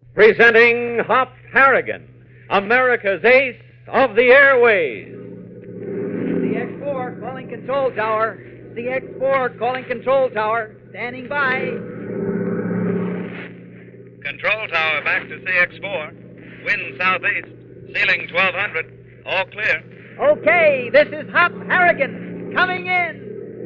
Presenting Hop Harrigan, America's ace of the airways. CX-4 calling control tower. CX-4 calling control tower. Standing by. Control tower back to CX-4. Wind southeast. Ceiling 1200. All clear. Okay, this is Hop Harrigan coming in.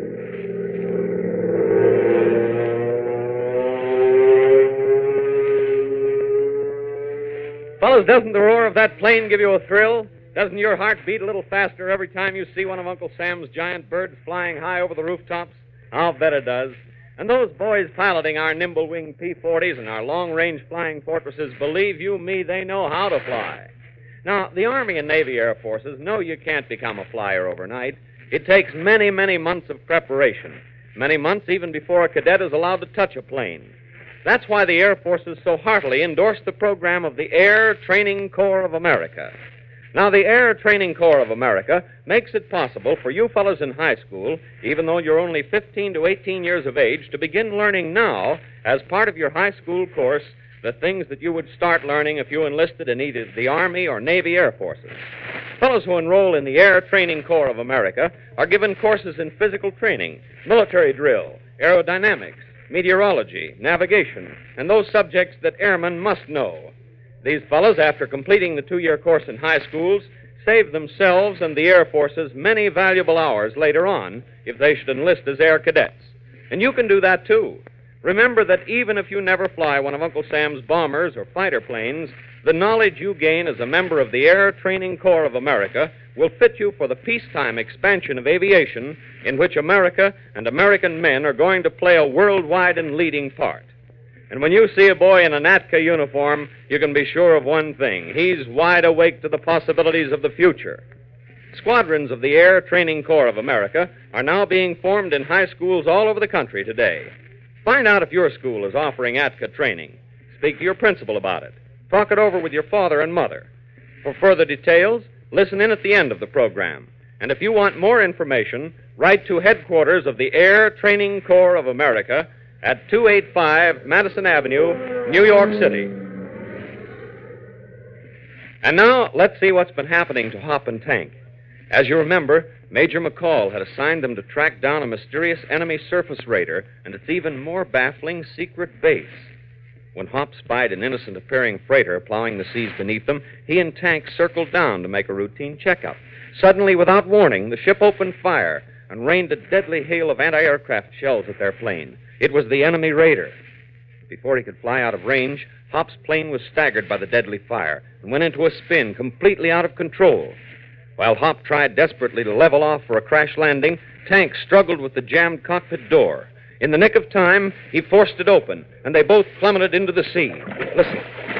Fellas, doesn't the roar of that plane give you a thrill? Doesn't your heart beat a little faster every time you see one of Uncle Sam's giant birds flying high over the rooftops? I'll bet it does. And those boys piloting our nimble-wing P-40s and our long-range flying fortresses, believe you me, they know how to fly. Now, the Army and Navy Air Forces know you can't become a flyer overnight. It takes many, many months of preparation, many months even before a cadet is allowed to touch a plane. That's why the Air Forces so heartily endorse the program of the Air Training Corps of America. Now, the Air Training Corps of America makes it possible for you fellows in high school, even though you're only 15 to 18 years of age, to begin learning now, as part of your high school course, the things that you would start learning if you enlisted in either the Army or Navy Air Forces. Fellows who enroll in the Air Training Corps of America are given courses in physical training, military drill, aerodynamics, meteorology, navigation, and those subjects that airmen must know. These fellows, after completing the 2-year course in high schools, save themselves and the Air Forces many valuable hours later on if they should enlist as air cadets. And you can do that, too. Remember that even if you never fly one of Uncle Sam's bombers or fighter planes, the knowledge you gain as a member of the Air Training Corps of America will fit you for the peacetime expansion of aviation in which America and American men are going to play a worldwide and leading part. And when you see a boy in an ATCA uniform, you can be sure of one thing. He's wide awake to the possibilities of the future. Squadrons of the Air Training Corps of America are now being formed in high schools all over the country today. Find out if your school is offering ATCA training. Speak to your principal about it. Talk it over with your father and mother. For further details, listen in at the end of the program. And if you want more information, write to headquarters of the Air Training Corps of America at 285 Madison Avenue, New York City. And now, let's see what's been happening to Hop and Tank. As you remember, Major McCall had assigned them to track down a mysterious enemy surface raider and its even more baffling secret base. When Hop spied an innocent-appearing freighter plowing the seas beneath them, he and Tank circled down to make a routine checkup. Suddenly, without warning, the ship opened fire and rained a deadly hail of anti-aircraft shells at their plane. It was the enemy raider. Before he could fly out of range, Hop's plane was staggered by the deadly fire and went into a spin, completely out of control. While Hop tried desperately to level off for a crash landing, Tank struggled with the jammed cockpit door. In the nick of time, he forced it open, and they both plummeted into the sea. Listen.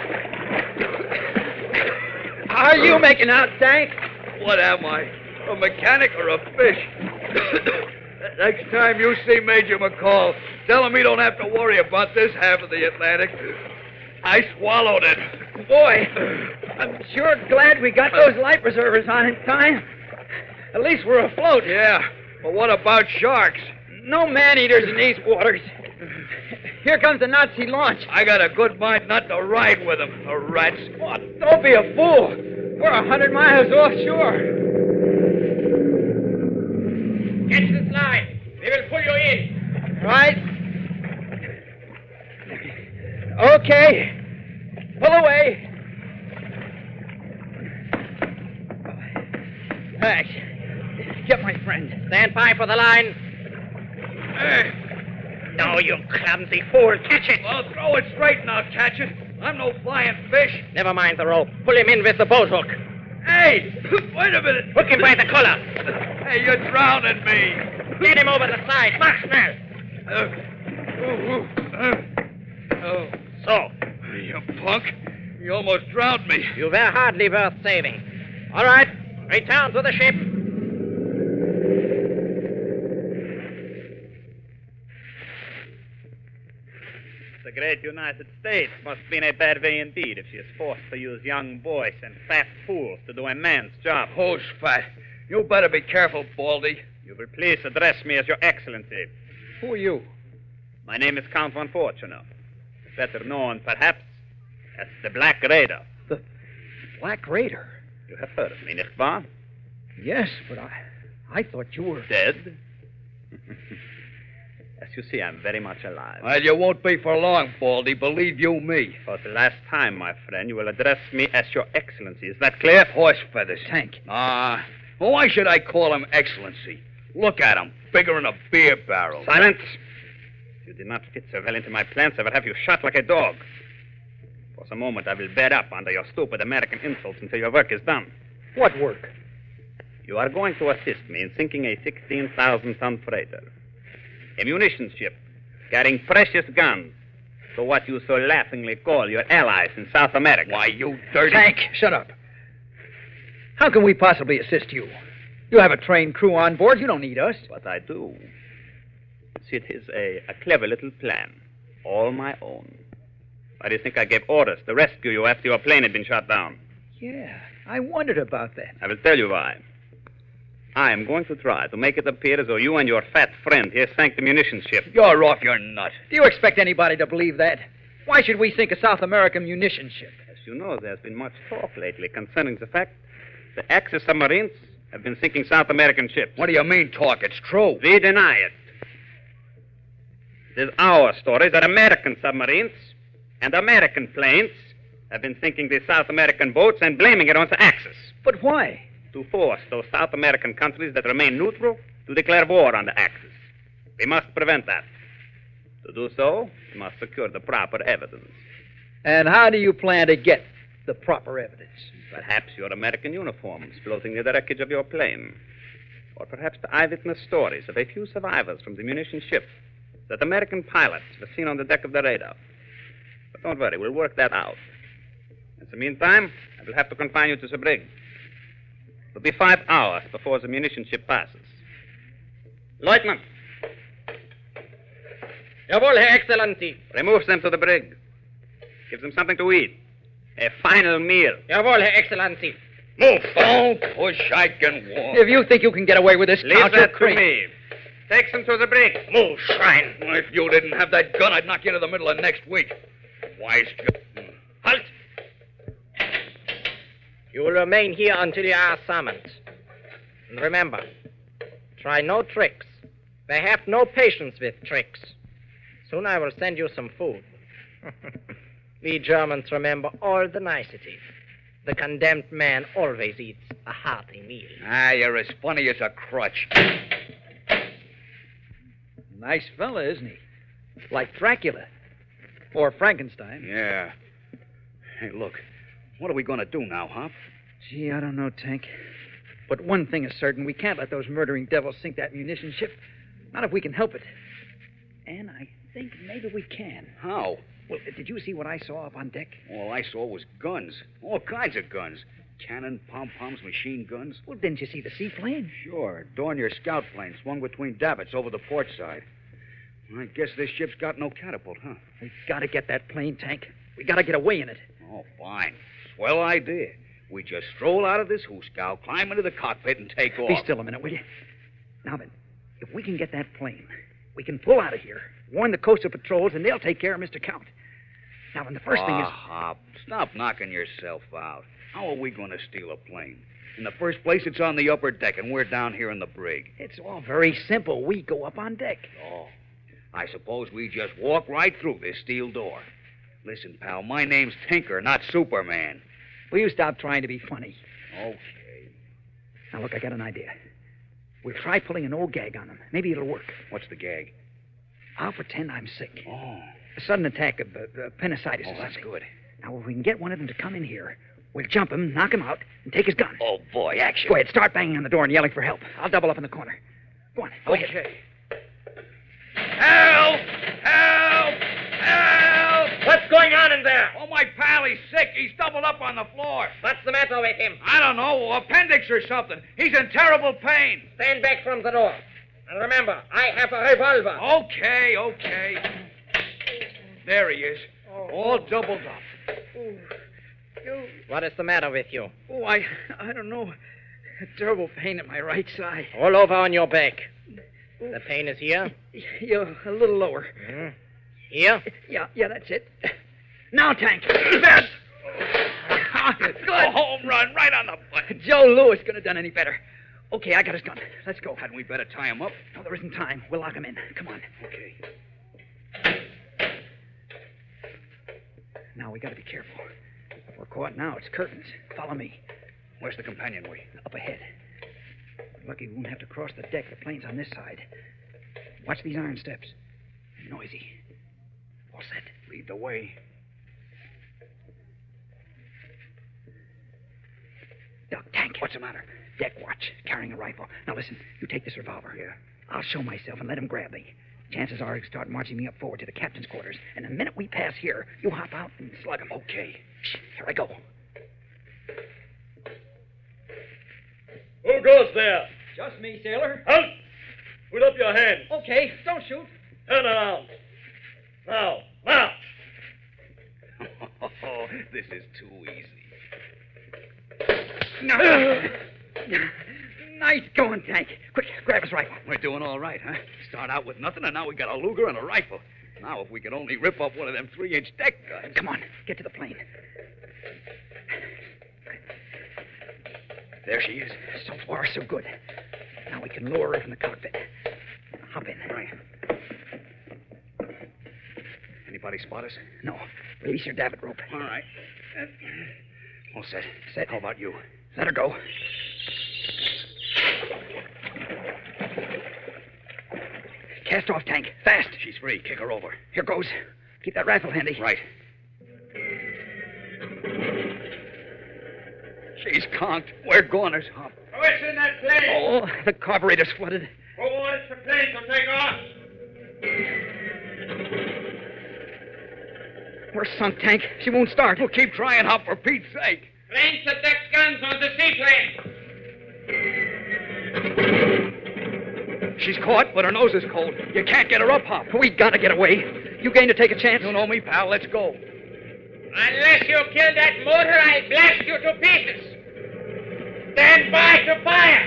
Are you making out, Tank? What am I? A mechanic or a fish? Next time you see Major McCall, tell him he don't have to worry about this half of the Atlantic. I swallowed it. Boy, I'm sure glad we got those life preservers on in time. At least we're afloat. Yeah, but what about sharks? No man-eaters in these waters. Here comes the Nazi launch. I got a good mind not to ride with them, the rats. Oh, don't be a fool. We're 100 miles offshore. Catch this line. We will pull you in. Right. Okay. Pull away. Thanks. Get my friend. Stand by for the line. No, you clumsy fool. Catch it. Well, throw it straight and I'll catch it. I'm no flying fish. Never mind the rope. Pull him in with the boat hook. Hey, wait a minute. Hook him by the collar. Hey, you're drowning me. Get him over the side. March now. So. You punk. You almost drowned me. You were hardly worth saving. All right. Return to the ship. The great United States must be in a bad way indeed if she is forced to use young boys and fat fools to do a man's job. Who's fat? You better be careful, Baldy. You will please address me as Your Excellency. Who are you? My name is Count von Fortunow. Better known, perhaps, That's the Black Raider. The Black Raider? You have heard of me, nicht wahr? Yes, but I thought you were... Dead? As you see, I'm very much alive. Well, you won't be for long, Baldy. Believe you me. For the last time, my friend, you will address me as Your Excellency. Is that clear? Horse feathers. Tank. Well, why should I call him Excellency? Look at him, bigger than a beer barrel. Silence! If you did not fit so well into my plans, I would have you shot like a dog. For some moment, I will bear up under your stupid American insults until your work is done. What work? You are going to assist me in sinking a 16,000-ton freighter. A munitions ship carrying precious guns to what you so laughingly call your allies in South America. Why, you dirty... Tank, shut up. How can we possibly assist you? You have a trained crew on board. You don't need us. But I do. See, it is a clever little plan. All my own. Why do you think I gave orders to rescue you after your plane had been shot down? Yeah, I wondered about that. I will tell you why. I am going to try to make it appear as though you and your fat friend here sank the munitions ship. You're off your nut. Do you expect anybody to believe that? Why should we sink a South American munition ship? As you know, there's been much talk lately concerning the fact the Axis submarines have been sinking South American ships. What do you mean, talk? It's true. We deny it. It is our story that American submarines and American planes have been sinking these South American boats and blaming it on the Axis. But why? To force those South American countries that remain neutral to declare war on the Axis. We must prevent that. To do so, we must secure the proper evidence. And how do you plan to get the proper evidence? Perhaps your American uniforms floating near the wreckage of your plane. Or perhaps the eyewitness stories of a few survivors from the munition ship that American pilots were seen on the deck of the Raider. But don't worry, we'll work that out. In the meantime, I will have to confine you to the brig. It will be 5 hours before the munition ship passes. Lieutenant! Jawohl, Herr Excellency. Remove them to the brig. Give them something to eat. A final meal. Jawohl, Herr Excellency. Move. Don't push. I can walk. If you think you can get away with this, Leave Count, you're that to crazy. me. Take them to the brig. Move, swine. If you didn't have that gun, I'd knock you into the middle of next week. Wise guy. Halt! You will remain here until you are summoned. And remember, try no tricks. They have no patience with tricks. Soon I will send you some food. We Germans remember all the niceties. The condemned man always eats a hearty meal. You're as funny as a crutch. Nice fella, isn't he? Like Dracula. Or Frankenstein. Yeah. Hey, look. What are we going to do now, Hop? Gee, I don't know, Tank. But one thing is certain. We can't let those murdering devils sink that munition ship. Not if we can help it. And I think maybe we can. How? Well, did you see what I saw up on deck? All I saw was guns. All kinds of guns. Cannon, pom-poms, machine guns. Well, didn't you see the seaplane? Sure. Dornier scout plane swung between davits over the port side. I guess this ship's got no catapult, huh? We gotta get that plane, Tank. We gotta get away in it. Oh, fine. Swell idea. We just stroll out of this hoosegow, climb into the cockpit, and take off. Be still a minute, will you? Now then, if we can get that plane, we can pull out of here, warn the coastal patrols, and they'll take care of Mr. Count. Now, and the first thing is... Hop, stop knocking yourself out. How are we going to steal a plane? In the first place, it's on the upper deck, and we're down here in the brig. It's all very simple. We go up on deck. Oh, I suppose we just walk right through this steel door. Listen, pal, my name's Tinker, not Superman. Will you stop trying to be funny? Okay. Now, look, I got an idea. We'll try pulling an old gag on them. Maybe it'll work. What's the gag? I'll pretend I'm sick. Oh. A sudden attack of appendicitis or that's something. good. Now, if we can get one of them to come in here, we'll jump him, knock him out, and take his gun. Oh, boy, action. Go ahead, start banging on the door and yelling for help. I'll double up in the corner. Go on. Go ahead. Okay. Help! Help! Help! What's going on in there? Oh, my pal, he's sick. He's doubled up on the floor. What's the matter with him? I don't know, appendix or something. He's in terrible pain. Stand back from the door. And remember, I have a revolver. Okay. There he is, all doubled up. What is the matter with you? Oh, I don't know. A terrible pain in my right side. Roll over on your back. The pain is here? Yeah, a little lower. Here? Yeah, that's it. Now, Tank. That. Good. A home run right on the button. Joe Lewis couldn't have done any better. Okay, I got his gun. Let's go. Hadn't we better tie him up? No, there isn't time. We'll lock him in. Come on. Okay. Now, we got to be careful. If we're caught now, it's curtains. Follow me. Where's the companionway? Up ahead. Lucky we won't have to cross the deck. The plane's on this side. Watch these iron steps. Noisy. All set. Lead the way. Doc, Tank. What's the matter? Deck watch, carrying a rifle. Now listen, you take this revolver. Yeah. I'll show myself and let him grab me. Chances are he'll start marching me up forward to the captain's quarters. And the minute we pass here, you hop out and slug him. Okay. Shh, here I go. Who goes there? Just me, sailor. Halt! Put up your hand. Okay, don't shoot. Turn around. Now. Now. Oh, this is too easy. Nice going, Tank. Quick, grab his rifle. We're doing all right, huh? Start out with nothing, and now we got a Luger and a rifle. Now, if we could only rip up one of them 3-inch deck guns. Come on, get to the plane. There she is. So far, so good. Now we can lower her from the cockpit. Hop in. Right. Anybody spot us? No. Release your davit rope. All right. All set. Set. How about you? Let her go. Cast off, Tank. Fast. She's free. Kick her over. Here goes. Keep that rifle handy. Right. She's conked. We're goners, Hop. What's in that plane? Oh, the carburetor's flooded. Who orders the plane to take off? We're sunk, Tank. She won't start. Well, keep trying, Hop, for Pete's sake. Planes the deck guns on the seaplane. She's caught, but her nose is cold. You can't get her up, Hop. We gotta get away. You going to take a chance? You know me, pal. Let's go. Unless you kill that motor, I'll blast you to pieces. Stand by to fire.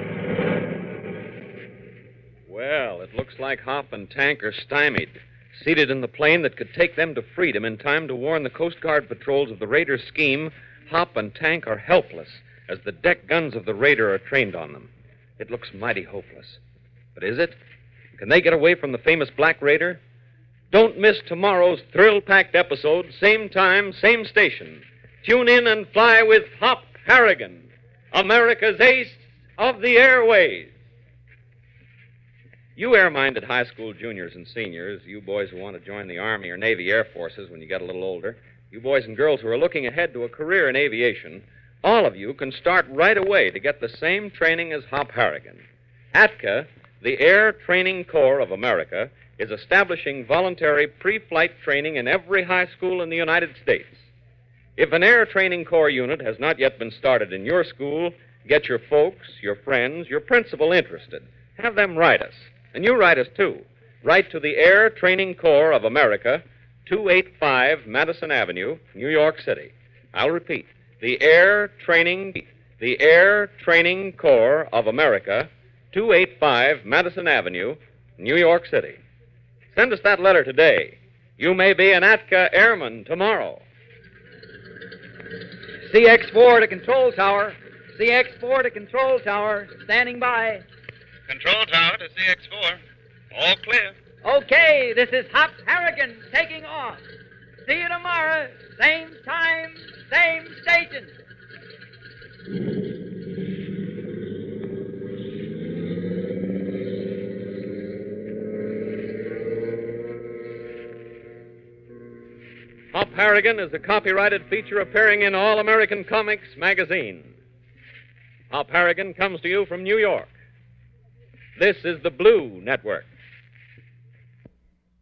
Well, it looks like Hop and Tank are stymied, seated in the plane that could take them to freedom in time to warn the Coast Guard patrols of the Raider's scheme. Hop and Tank are helpless as the deck guns of the Raider are trained on them. It looks mighty hopeless. But is it? Can they get away from the famous Black Raider? Don't miss tomorrow's thrill-packed episode, same time, same station. Tune in and fly with Hop Harrigan, America's ace of the airways. You air-minded high school juniors and seniors, you boys who want to join the Army or Navy Air Forces when you get a little older, you boys and girls who are looking ahead to a career in aviation, all of you can start right away to get the same training as Hop Harrigan. ATCA, the Air Training Corps of America, is establishing voluntary pre-flight training in every high school in the United States. If an Air Training Corps unit has not yet been started in your school, get your folks, your friends, your principal interested. Have them write us. And you write us, too. Write to the Air Training Corps of America, 285 Madison Avenue, New York City. I'll repeat. The Air Training Corps of America, 285 Madison Avenue, New York City. Send us that letter today. You may be an ATCA airman tomorrow. CX-4 to control tower. CX-4 to control tower. Standing by. Control tower to CX-4. All clear. Okay, this is Hop Harrigan taking off. See you tomorrow. Same time, same station. Hop Harrigan is a copyrighted feature appearing in All American Comics magazine. Hop Harrigan comes to you from New York. This is the Blue Network.